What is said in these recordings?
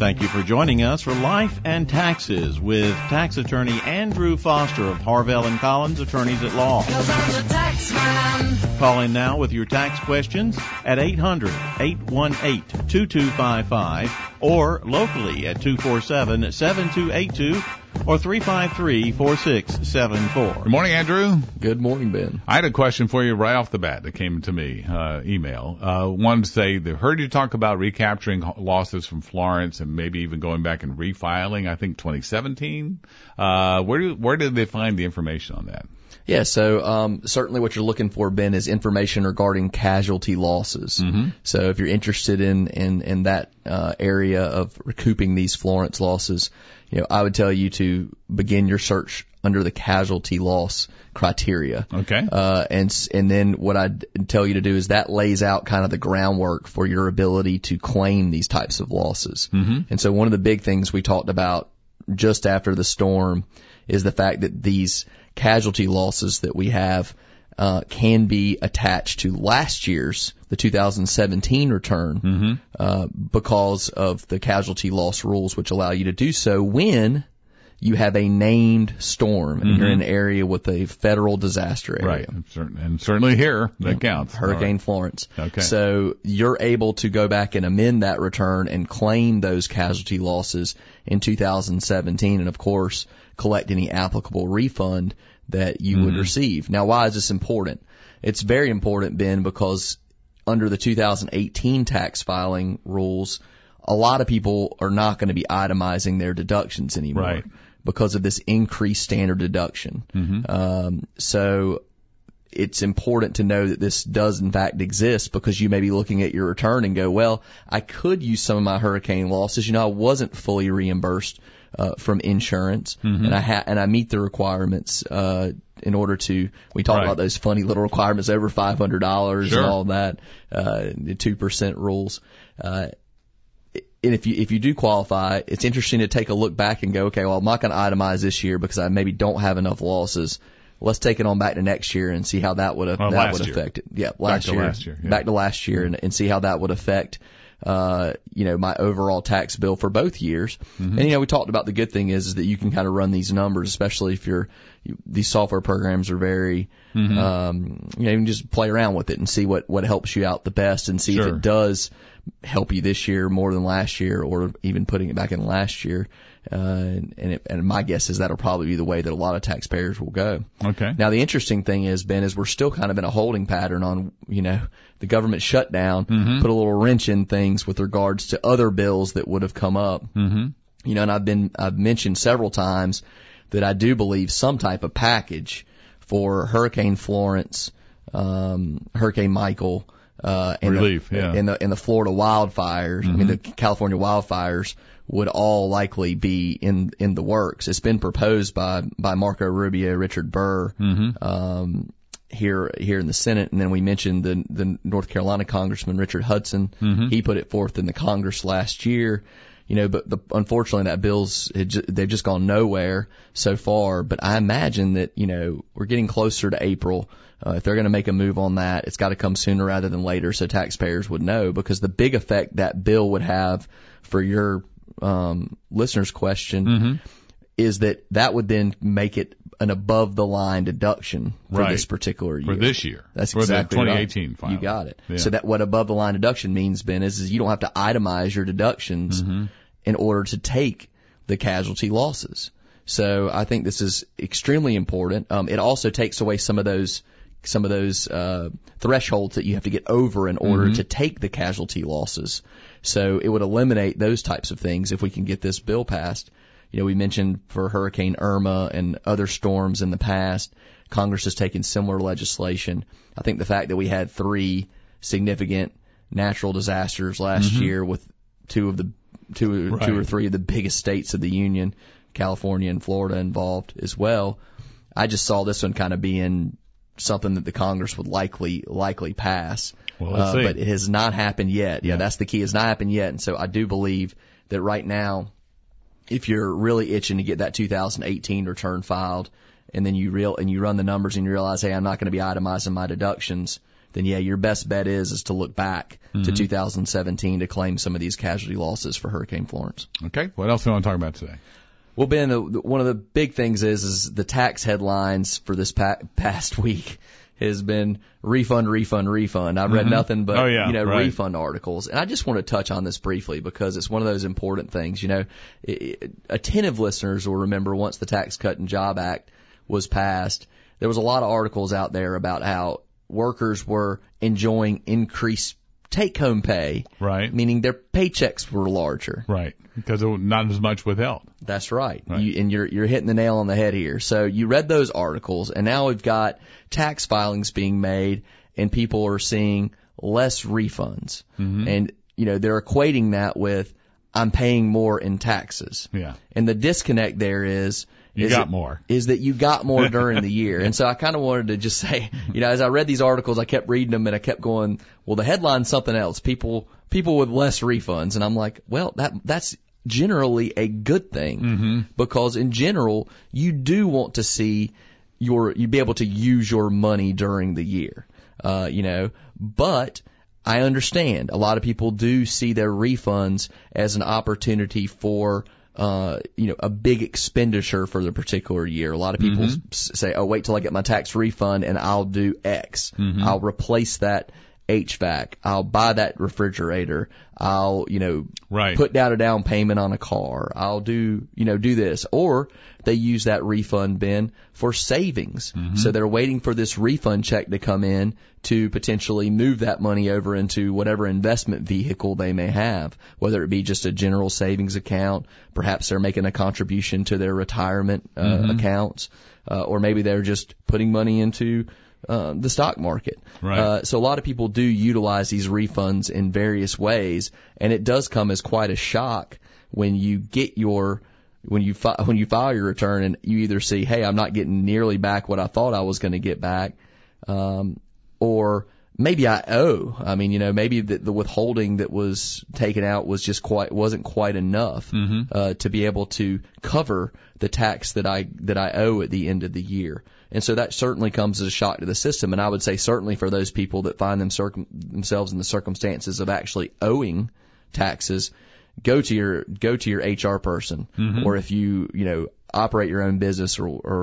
Thank you for joining us for Life and Taxes with tax attorney Andrew Foster of Harvell & Collins, Attorneys at Law. 'Cause I'm the tax man. Call in now with your tax questions at 800-818-2255 or locally at 247-7282 or 353-4674. Good morning, Andrew. Good morning, Ben. I had a question for you right off the bat that came to me, email. Wanted to say, they heard you talk about recapturing losses from Florence and maybe even going back and refiling, I think 2017. Where did they find the information on that? Yeah, so certainly what you're looking for, Ben, is information regarding casualty losses. Mm-hmm. So if you're interested in that area of recouping these Florence losses, I would tell you to begin your search under the casualty loss criteria. Okay. And then what I'd tell you to do is that lays out kind of the groundwork for your ability to claim these types of losses. Mm-hmm. And so one of the big things we talked about just after the storm is the fact that these casualty losses that we have can be attached to last year's, the 2017 return, because of the casualty loss rules, which allow you to do so when you have a named storm and you're in an area with a federal disaster area. Right, and certainly here that counts. Hurricane Florence. Okay. So you're able to go back and amend that return and claim those casualty losses in 2017 and, of course, collect any applicable refund that you would receive. Now, why is this important? It's very important, Ben, because under the 2018 tax filing rules, a lot of people are not going to be itemizing their deductions anymore. Right. Because of this increased standard deduction. So it's important to know that this does in fact exist, because you may be looking at your return and go, well, I could use some of my hurricane losses. I wasn't fully reimbursed from insurance, and I meet the requirements in order to. We talk about those funny little requirements over $500 Sure. and all that, the 2% rules. And if you do qualify, it's interesting to take a look back and go, okay, well, I'm not going to itemize this year because I maybe don't have enough losses. Let's take it on back to next year and see how that would affect it. Yeah, Back to last year. Back to last year and see how that would affect my overall tax bill for both years. And we talked about the good thing is that you can kind of run these numbers, especially if these software programs are very you can just play around with it and see what helps you out the best and see if it does help you this year more than last year, or even putting it back in last year. And my guess is that'll probably be the way that a lot of taxpayers will go. Okay. Now, the interesting thing is, Ben, is we're still kind of in a holding pattern on, the government shutdown put a little wrench in things with regards to other bills that would have come up. And I've mentioned several times that I do believe some type of package for Hurricane Florence, Hurricane Michael, and relief, and the Florida wildfires, the California wildfires would all likely be in the works. It's been proposed by Marco Rubio, Richard Burr, here in the Senate, and then we mentioned the North Carolina Congressman Richard Hudson. He put it forth in the Congress last year. But unfortunately that they've just gone nowhere so far. But I imagine that, we're getting closer to April. If they're going to make a move on that, it's got to come sooner rather than later so taxpayers would know, because the big effect that bill would have for your listener's question is that would then make it an above-the-line deduction for this particular year. For this year. That's for exactly the 2018 right. You got it. Yeah. So that what above-the-line deduction means, Ben, is you don't have to itemize your deductions in order to take the casualty losses. So I think this is extremely important. It also takes away some of those thresholds that you have to get over in order to take the casualty losses. So it would eliminate those types of things if we can get this bill passed. We mentioned for Hurricane Irma and other storms in the past, Congress has taken similar legislation. I think the fact that we had 3 significant natural disasters last year with two or three of the biggest states of the union, California and Florida, involved as well. I just saw this one kind of being something that the Congress would likely pass. Well, let's see. But it has not happened yet. Yeah, that's the key. It has not happened yet. And so I do believe that right now, if you're really itching to get that 2018 return filed, and then you run the numbers and you realize, hey, I'm not going to be itemizing my deductions, then yeah, your best bet is to look back to 2017 to claim some of these casualty losses for Hurricane Florence. Okay. What else do you want to talk about today? Well, Ben, one of the big things is the tax headlines for this past week has been refund, refund, refund. I've read nothing but, refund articles. And I just want to touch on this briefly because it's one of those important things. Attentive listeners will remember once the Tax Cut and Job Act was passed, there was a lot of articles out there about how workers were enjoying increased take-home pay. Right. Meaning their paychecks were larger. Right. Because not as much withheld. That's right. You're hitting the nail on the head here. So you read those articles, and now we've got tax filings being made, and people are seeing less refunds. And, they're equating that with, I'm paying more in taxes. Yeah. And the disconnect there is that you got more during the year. And so I kind of wanted to just say, as I read these articles, I kept reading them and I kept going, well, the headline's something else. People with less refunds. And I'm like, well, that's generally a good thing because in general, you do want to see you be able to use your money during the year. But I understand a lot of people do see their refunds as an opportunity for a big expenditure for the particular year. A lot of people say, oh, wait till I get my tax refund and I'll do X. I'll replace that HVAC. I'll buy that refrigerator. I'll, put down a down payment on a car. I'll do this. Or they use that refund bin for savings. So they're waiting for this refund check to come in to potentially move that money over into whatever investment vehicle they may have, whether it be just a general savings account, perhaps they're making a contribution to their retirement accounts, or maybe they're just putting money into the stock market. Right. So a lot of people do utilize these refunds in various ways, and it does come as quite a shock when you get when you file your return and you either see, hey, I'm not getting nearly back what I thought I was going to get back, or maybe I owe. I mean, maybe the withholding that was taken out was wasn't quite enough to be able to cover the tax that I owe at the end of the year. And so that certainly comes as a shock to the system. And I would say certainly for those people that find themselves in the circumstances of actually owing taxes, go to your HR person, or if you operate your own business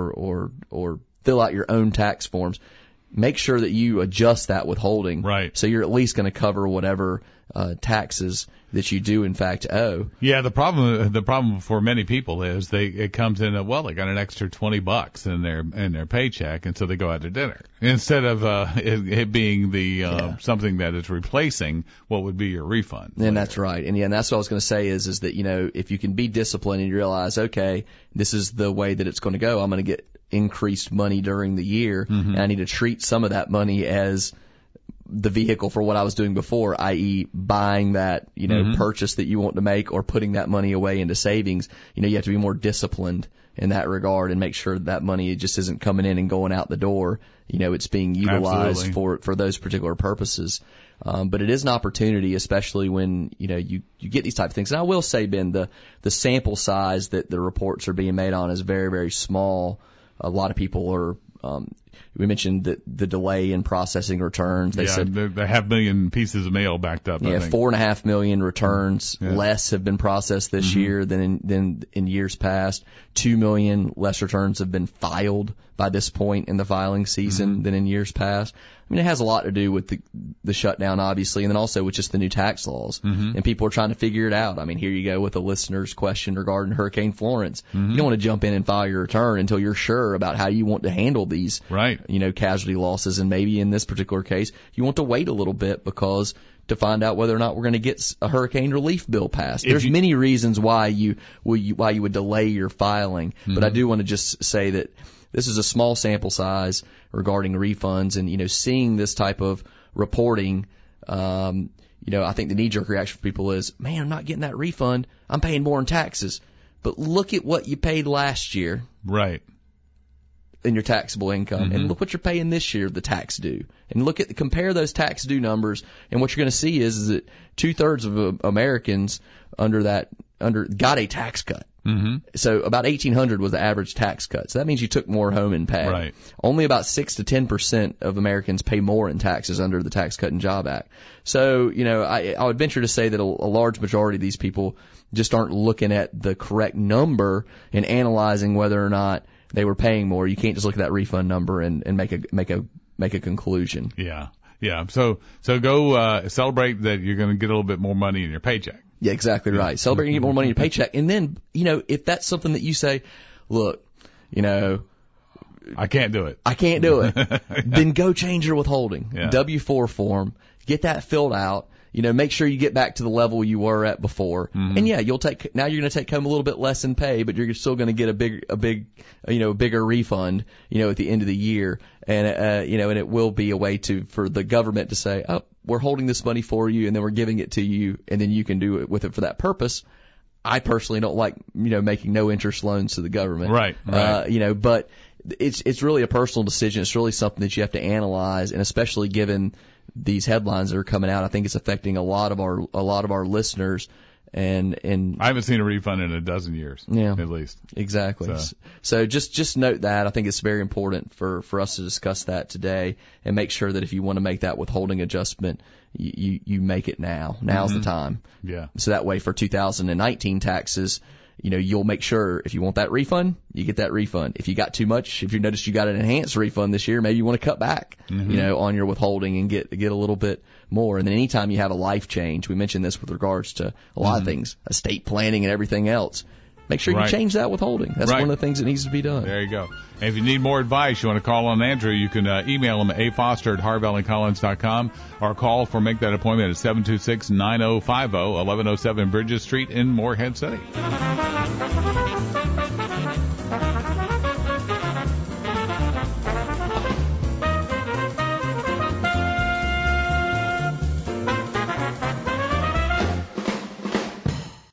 or fill out your own tax forms, make sure that you adjust that withholding. Right. So you're at least going to cover whatever taxes that you do in fact owe. Yeah, the problem for many people is it comes in they got an extra $20 in their paycheck, and so they go out to dinner instead of it being something that is replacing what would be your refund. And that's right. And that's what I was going to say is that if you can be disciplined and you realize, okay, this is the way that it's going to go, I'm going to get increased money during the year, and I need to treat some of that money as the vehicle for what I was doing before, i.e. buying that, purchase that you want to make or putting that money away into savings. You have to be more disciplined in that regard and make sure that money just isn't coming in and going out the door. It's being utilized for those particular purposes. But it is an opportunity, especially when, you get these type of things. And I will say, Ben, the sample size that the reports are being made on is very, very small. A lot of people are, we mentioned the delay in processing returns. They said the 500,000 pieces of mail backed up. Yeah, 4.5 million returns less have been processed this year than in years past. 2 million less returns have been filed by this point in the filing season than in years past. I mean, it has a lot to do with the shutdown, obviously, and then also with just the new tax laws. And people are trying to figure it out. I mean, here you go with a listener's question regarding Hurricane Florence. You don't want to jump in and file your return until you're sure about how you want to handle these, casualty losses. And maybe in this particular case, you want to wait a little bit to find out whether or not we're going to get a hurricane relief bill passed. There's many reasons why you would delay your filing, but I do want to just say that this is a small sample size regarding refunds, and seeing this type of reporting, I think the knee-jerk reaction for people is, man, I'm not getting that refund. I'm paying more in taxes. But look at what you paid last year, right, in your taxable income, and look what you're paying this year, the tax due, and compare those tax due numbers, and what you're going to see is that 2/3 of Americans under that got a tax cut. Mm-hmm. So about 1,800 was the average tax cut. So that means you took more home in pay. Right. Only about 6 to 10% of Americans pay more in taxes under the Tax Cut and Job Act. So, I would venture to say that a large majority of these people just aren't looking at the correct number and analyzing whether or not they were paying more. You can't just look at that refund number and make a conclusion. Yeah. Yeah. So go celebrate that you're going to get a little bit more money in your paycheck. Yeah, exactly right. Celebrate and get more money in your paycheck. And then, if that's something that you say, look, I can't do it. I can't do it. Then go change your withholding. Yeah. W-4 form. Get that filled out. Make sure you get back to the level you were at before. Mm-hmm. And yeah, now you're going to take home a little bit less in pay, but you're still going to get a bigger refund, at the end of the year. And, and it will be a way for the government to say, oh, we're holding this money for you and then we're giving it to you and then you can do it with it for that purpose. I personally don't like, making no interest loans to the government. Right. But it's really a personal decision. It's really something that you have to analyze, and especially given these headlines that are coming out, I think it's affecting a lot of our listeners. And I haven't seen a refund in a dozen years. Yeah, at least. Exactly. So just note that. I think it's very important for us to discuss that today and make sure that if you want to make that withholding adjustment, you make it now. Now's the time. Yeah. So that way for 2019 taxes, you'll make sure if you want that refund, you get that refund. If you got too much, if you notice you got an enhanced refund this year, maybe you want to cut back, on your withholding and get a little bit more. And then anytime you have a life change, we mentioned this with regards to a lot of things, estate planning and everything else, make sure you change that withholding. That's one of the things that needs to be done. There you go. And if you need more advice, you want to call on Andrew, you can email him at afoster@harvelandcollins.com or call for make that appointment at 726-9050, 1107 Bridges Street in Morehead City.